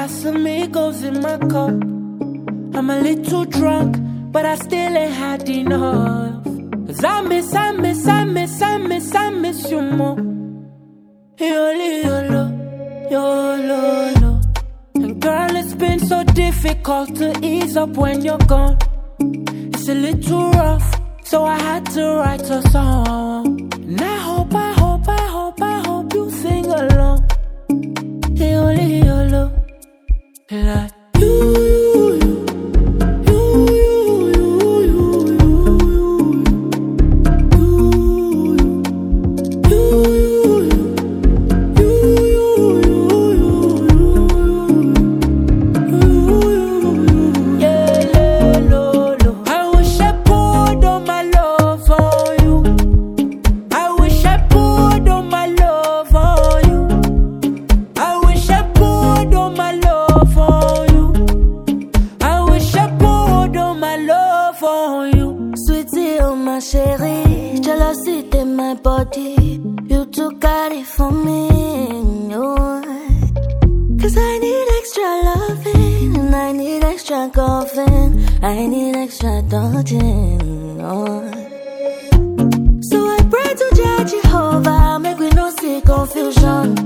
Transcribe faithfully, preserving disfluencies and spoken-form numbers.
Casamigos in my cup. I'm a little drunk, but I still ain't had enough. Cause I miss, I miss, I miss, I miss, I miss you more. Yolo, yolo, yolo, yolo. And girl, it's been so difficult to ease up when you're gone. It's a little rough, so I had to write a song. And I hope, I hope, I hope, I hope you sing along. Yolo, yolo, like you, you. Chérie, jealousy in my body. You too got it for me, oh. Cause I need extra loving, and I need extra golfing, I need extra dodging, oh. So I pray to Jah Jehovah, make we no see confusion.